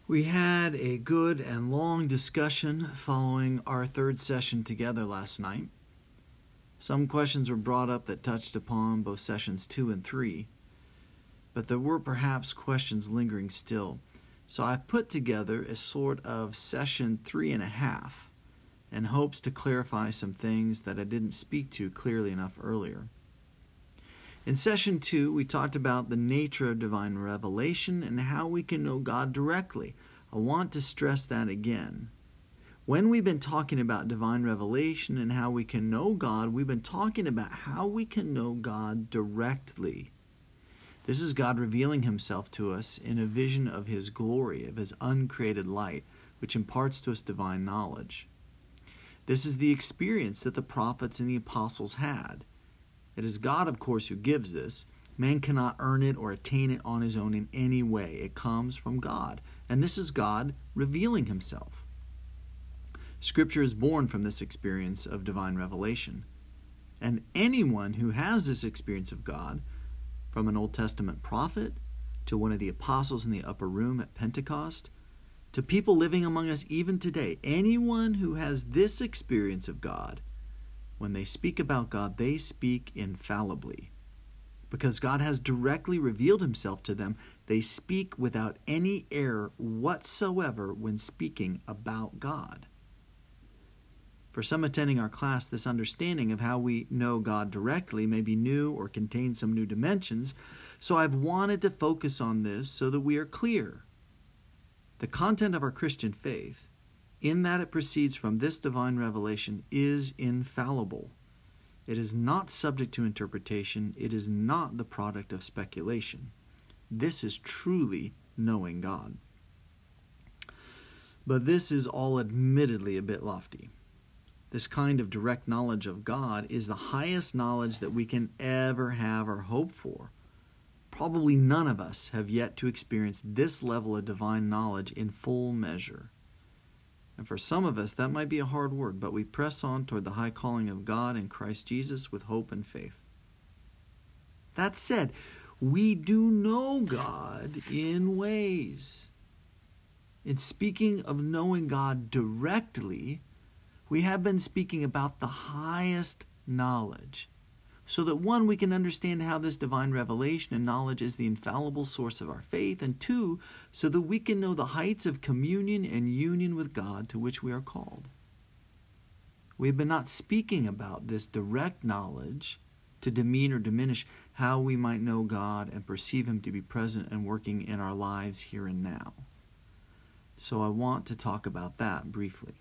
We had a good and long discussion following our third session together last night. Some questions were brought up that touched upon both sessions 2 and 3, but there were perhaps questions lingering still. So I put together a sort of session 3.5 in hopes to clarify some things that I didn't speak to clearly enough earlier. In session 2, we talked about the nature of divine revelation and how we can know God directly. I want to stress that again. When we've been talking about divine revelation and how we can know God, we've been talking about how we can know God directly. This is God revealing himself to us in a vision of his glory, of his uncreated light, which imparts to us divine knowledge. This is the experience that the prophets and the apostles had. It is God, of course, who gives this. Man cannot earn it or attain it on his own in any way. It comes from God. And this is God revealing himself. Scripture is born from this experience of divine revelation. And anyone who has this experience of God, from an Old Testament prophet to one of the apostles in the upper room at Pentecost, to people living among us even today, anyone who has this experience of God, when they speak about God, they speak infallibly. Because God has directly revealed himself to them, they speak without any error whatsoever when speaking about God. For some attending our class, this understanding of how we know God directly may be new or contain some new dimensions, so I've wanted to focus on this so that we are clear. The content of our Christian faith, in that it proceeds from this divine revelation, is infallible. It is not subject to interpretation. It is not the product of speculation. This is truly knowing God. But this is all admittedly a bit lofty. This kind of direct knowledge of God is the highest knowledge that we can ever have or hope for. Probably none of us have yet to experience this level of divine knowledge in full measure. And for some of us, that might be a hard word, but we press on toward the high calling of God in Christ Jesus with hope and faith. That said, we do know God in ways. In speaking of knowing God directly, we have been speaking about the highest knowledge, so that one, we can understand how this divine revelation and knowledge is the infallible source of our faith, and two, so that we can know the heights of communion and union with God to which we are called. We have been not speaking about this direct knowledge to demean or diminish how we might know God and perceive him to be present and working in our lives here and now. So I want to talk about that briefly.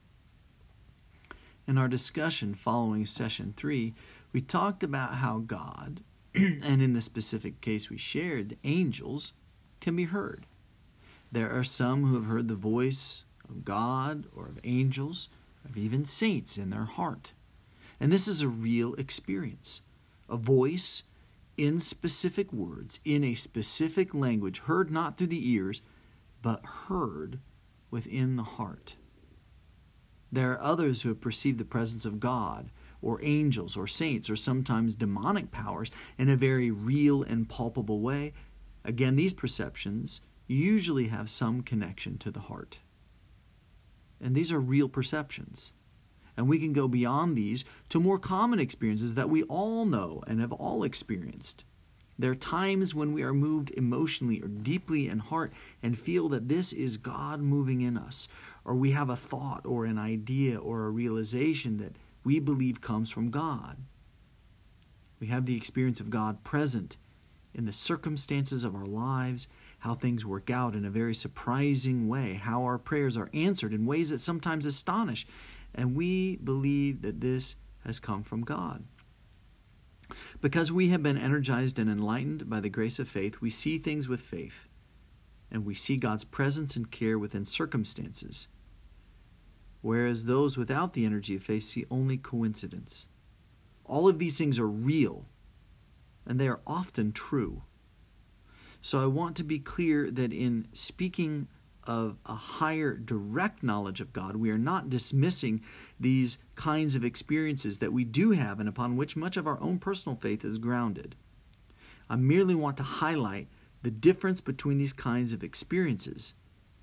In our discussion following session 3, we talked about how God, and in the specific case we shared, angels, can be heard. There are some who have heard the voice of God or of angels, of even saints in their heart. And this is a real experience. A voice in specific words, in a specific language, heard not through the ears, but heard within the heart. There are others who have perceived the presence of God, or angels, or saints, or sometimes demonic powers in a very real and palpable way. Again, these perceptions usually have some connection to the heart. And these are real perceptions. And we can go beyond these to more common experiences that we all know and have all experienced. There are times when we are moved emotionally or deeply in heart and feel that this is God moving in us, or we have a thought or an idea or a realization that we believe comes from God. We have the experience of God present in the circumstances of our lives, how things work out in a very surprising way, how our prayers are answered in ways that sometimes astonish, and we believe that this has come from God. Because we have been energized and enlightened by the grace of faith, we see things with faith, and we see God's presence and care within circumstances, whereas those without the energy of faith see only coincidence. All of these things are real, and they are often true. So I want to be clear that in speaking of a higher direct knowledge of God, we are not dismissing these kinds of experiences that we do have and upon which much of our own personal faith is grounded. I merely want to highlight the difference between these kinds of experiences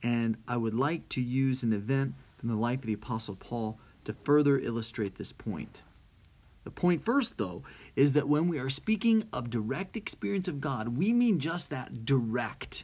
And I would like to use an event from the life of the Apostle Paul to further illustrate this point. The point first, though, is that when we are speaking of direct experience of God, we mean just that, direct.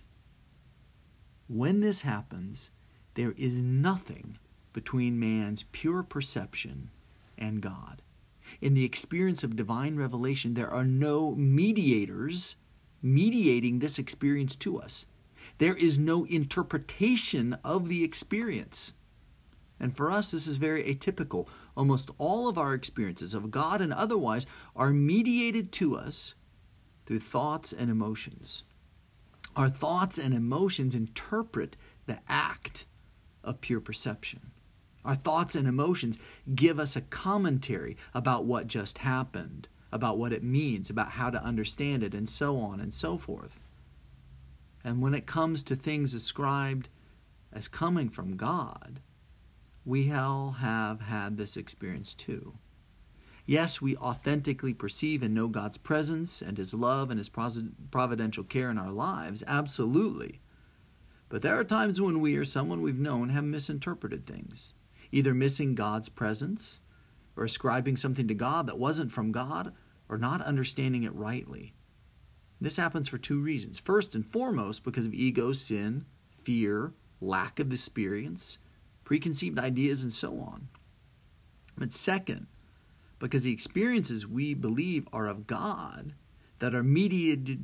When this happens, there is nothing between man's pure perception and God. In the experience of divine revelation, there are no mediators mediating this experience to us. There is no interpretation of the experience. And for us, this is very atypical. Almost all of our experiences of God and otherwise are mediated to us through thoughts and emotions. Our thoughts and emotions interpret the act of pure perception. Our thoughts and emotions give us a commentary about what just happened, about what it means, about how to understand it, and so on and so forth. And when it comes to things ascribed as coming from God, we all have had this experience too. Yes, we authentically perceive and know God's presence and His love and His providential care in our lives, absolutely. But there are times when we or someone we've known have misinterpreted things, either missing God's presence or ascribing something to God that wasn't from God or not understanding it rightly. This happens for two reasons. First and foremost, because of ego, sin, fear, lack of experience, preconceived ideas, and so on. But second, because the experiences we believe are of God that are mediated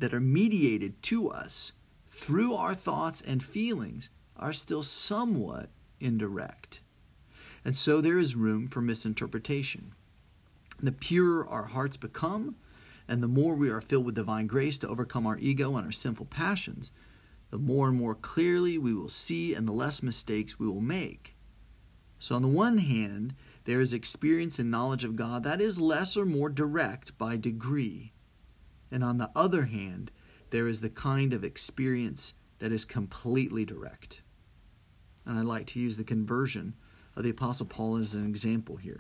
to us through our thoughts and feelings are still somewhat indirect. And so there is room for misinterpretation. The purer our hearts become, and the more we are filled with divine grace to overcome our ego and our sinful passions, the more and more clearly we will see and the less mistakes we will make. So on the one hand, there is experience and knowledge of God that is less or more direct by degree. And on the other hand, there is the kind of experience that is completely direct. And I'd like to use the conversion of the Apostle Paul as an example here.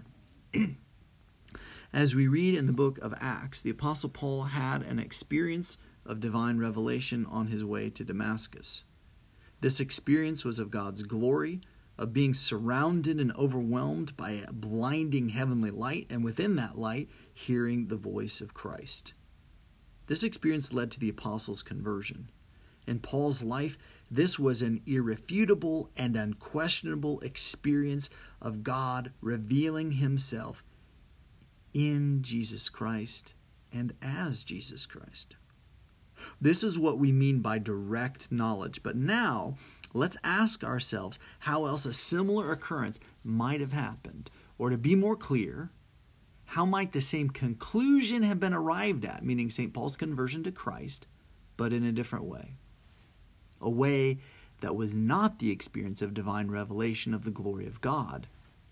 As we read in the book of Acts, the Apostle Paul had an experience of divine revelation on his way to Damascus. This experience was of God's glory, of being surrounded and overwhelmed by a blinding heavenly light, and within that light, hearing the voice of Christ. This experience led to the apostles' conversion. In Paul's life, this was an irrefutable and unquestionable experience of God revealing Himself in Jesus Christ and as Jesus Christ. This is what we mean by direct knowledge. But now, let's ask ourselves how else a similar occurrence might have happened. Or to be more clear, how might the same conclusion have been arrived at, meaning St. Paul's conversion to Christ, but in a different way? A way that was not the experience of divine revelation of the glory of God.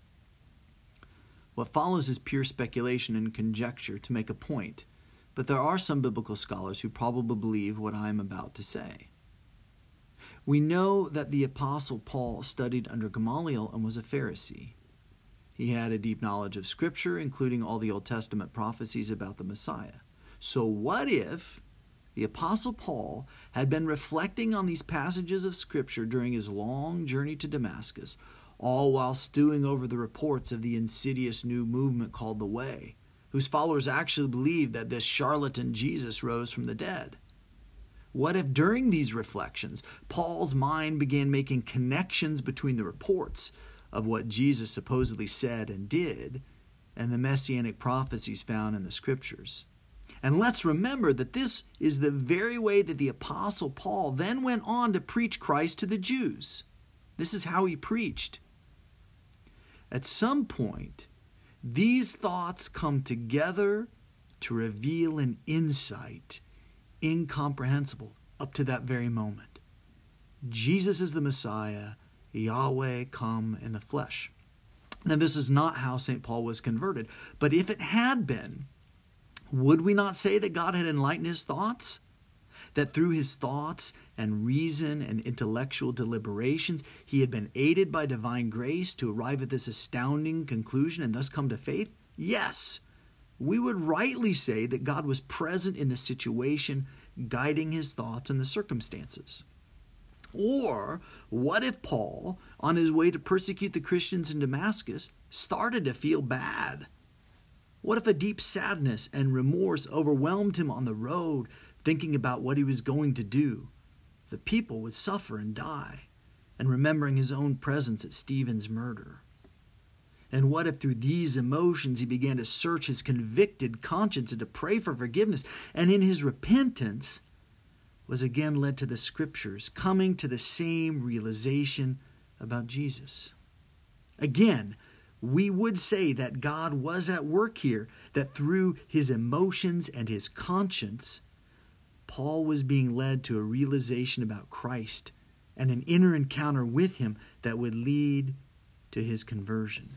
What follows is pure speculation and conjecture to make a point, but there are some biblical scholars who probably believe what I am about to say. We know that the Apostle Paul studied under Gamaliel and was a Pharisee. He had a deep knowledge of Scripture, including all the Old Testament prophecies about the Messiah. So what if the Apostle Paul had been reflecting on these passages of Scripture during his long journey to Damascus, all while stewing over the reports of the insidious new movement called the Way, whose followers actually believed that this charlatan Jesus rose from the dead? What if during these reflections, Paul's mind began making connections between the reports of what Jesus supposedly said and did and the messianic prophecies found in the Scriptures? And let's remember that this is the very way that the Apostle Paul then went on to preach Christ to the Jews. This is how he preached. At some point, these thoughts come together to reveal an insight incomprehensible up to that very moment. Jesus is the Messiah, Yahweh come in the flesh. Now, this is not how St. Paul was converted, but if it had been, would we not say that God had enlightened his thoughts? That through his thoughts and reason and intellectual deliberations, he had been aided by divine grace to arrive at this astounding conclusion and thus come to faith? Yes, we would rightly say that God was present in the situation, guiding his thoughts and the circumstances. Or what if Paul, on his way to persecute the Christians in Damascus, started to feel bad? What if a deep sadness and remorse overwhelmed him on the road, thinking about what he was going to do? The people would suffer and die, and remembering his own presence at Stephen's murder. And what if through these emotions he began to search his convicted conscience and to pray for forgiveness, and in his repentance was again led to the Scriptures, coming to the same realization about Jesus? Again, we would say that God was at work here, that through his emotions and his conscience, Paul was being led to a realization about Christ and an inner encounter with him that would lead to his conversion.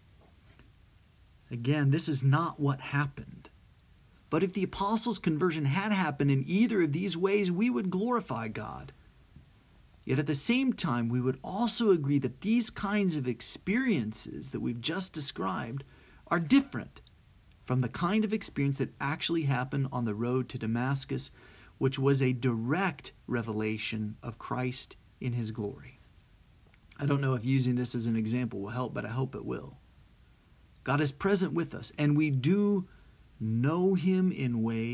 Again, this is not what happened. But if the apostles' conversion had happened in either of these ways, we would glorify God. Yet at the same time, we would also agree that these kinds of experiences that we've just described are different from the kind of experience that actually happened on the road to Damascus, which was a direct revelation of Christ in his glory. I don't know if using this as an example will help, but I hope it will. God is present with us, and we do know him in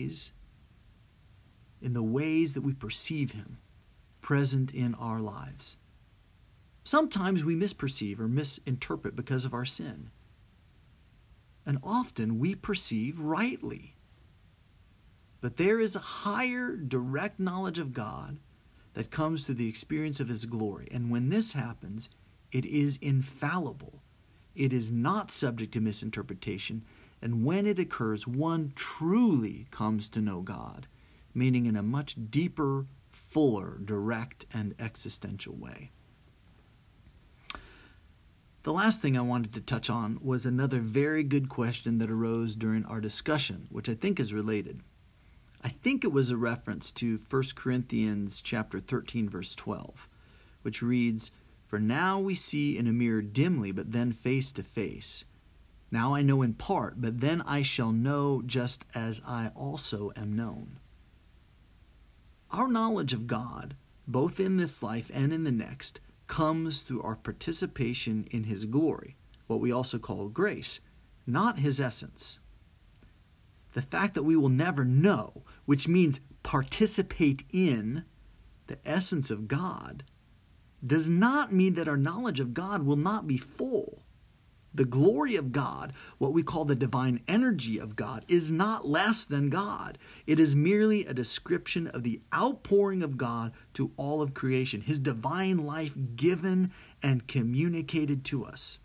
the ways that we perceive him present in our lives. Sometimes we misperceive or misinterpret because of our sin. And often we perceive rightly. But there is a higher direct knowledge of God that comes through the experience of his glory. And when this happens, it is infallible. It is not subject to misinterpretation. And when it occurs, one truly comes to know God, meaning in a much deeper, fuller, direct, and existential way. The last thing I wanted to touch on was another very good question that arose during our discussion, which I think is related. I think it was a reference to 1 Corinthians chapter 13, verse 12, which reads, "For now we see in a mirror dimly, but then face to face. Now I know in part, but then I shall know just as I also am known." Our knowledge of God, both in this life and in the next, comes through our participation in his glory, what we also call grace, not his essence. The fact that we will never know, which means participate in the essence of God, does not mean that our knowledge of God will not be full. The glory of God, what we call the divine energy of God, is not less than God. It is merely a description of the outpouring of God to all of creation, his divine life given and communicated to us.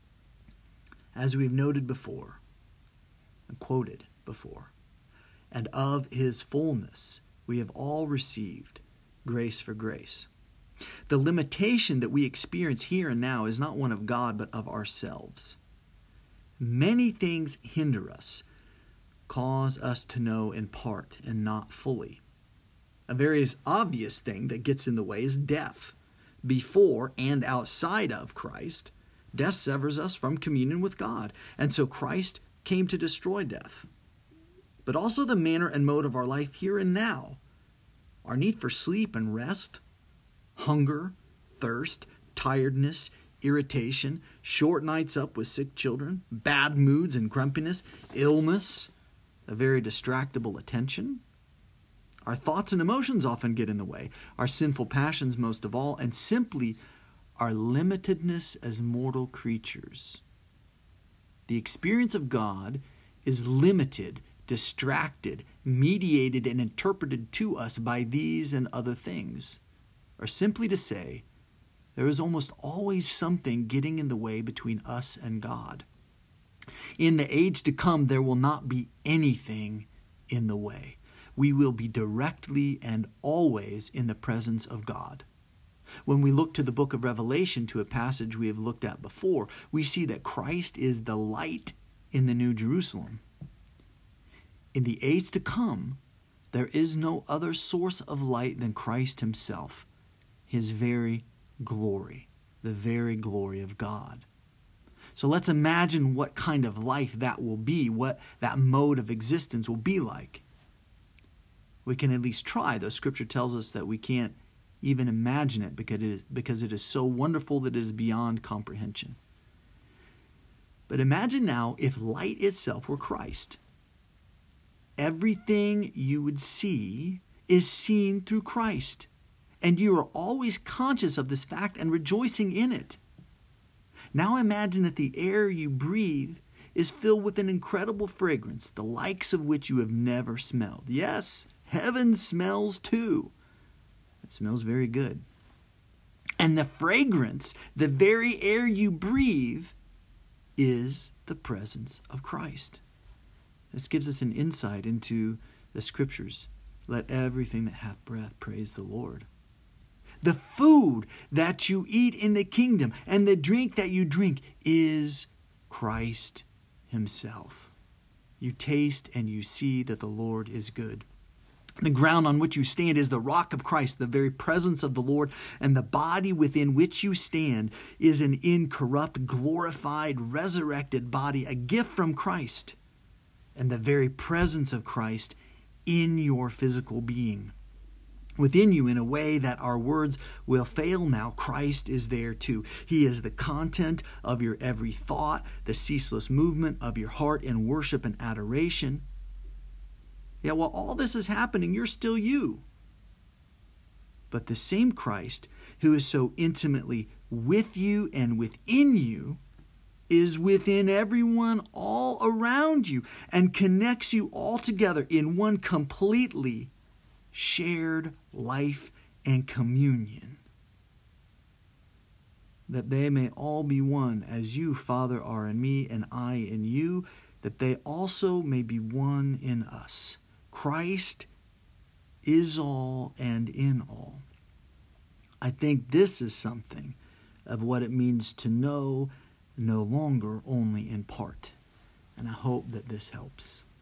As we've noted before, and quoted before, and of his fullness we have all received grace for grace. The limitation that we experience here and now is not one of God, but of ourselves. Many things hinder us, cause us to know in part and not fully. A very obvious thing that gets in the way is death. Before and outside of Christ, death severs us from communion with God, and so Christ came to destroy death. But also the manner and mode of our life here and now, our need for sleep and rest, hunger, thirst, tiredness, irritation, short nights up with sick children, bad moods and grumpiness, illness, a very distractible attention. Our thoughts and emotions often get in the way, our sinful passions most of all, and simply our limitedness as mortal creatures. The experience of God is limited, distracted, mediated, and interpreted to us by these and other things. Or simply to say, there is almost always something getting in the way between us and God. In the age to come, there will not be anything in the way. We will be directly and always in the presence of God. When we look to the book of Revelation, to a passage we have looked at before, we see that Christ is the light in the New Jerusalem. In the age to come, there is no other source of light than Christ himself, his very glory, the very glory of God. So let's imagine what kind of life that will be, what that mode of existence will be like. We can at least try, though Scripture tells us that we can't even imagine it because it is so wonderful that it is beyond comprehension. But imagine now if light itself were Christ. Everything you would see is seen through Christ, and you are always conscious of this fact and rejoicing in it. Now imagine that the air you breathe is filled with an incredible fragrance, the likes of which you have never smelled. Yes, heaven smells too. It smells very good. And the fragrance, the very air you breathe, is the presence of Christ. This gives us an insight into the Scriptures. Let everything that hath breath praise the Lord. The food that you eat in the kingdom and the drink that you drink is Christ Himself. You taste and you see that the Lord is good. The ground on which you stand is the rock of Christ, the very presence of the Lord, and the body within which you stand is an incorrupt, glorified, resurrected body, a gift from Christ, and the very presence of Christ in your physical being. Within you, in a way that our words will fail now, Christ is there too. He is the content of your every thought, the ceaseless movement of your heart in worship and adoration. Yet while all this is happening, you're still you. But the same Christ who is so intimately with you and within you is within everyone all around you and connects you all together in one completely shared life and communion. That they may all be one, as you, Father, are in me and I in you, that they also may be one in us. Christ is all and in all. I think this is something of what it means to know no longer only in part. And I hope that this helps.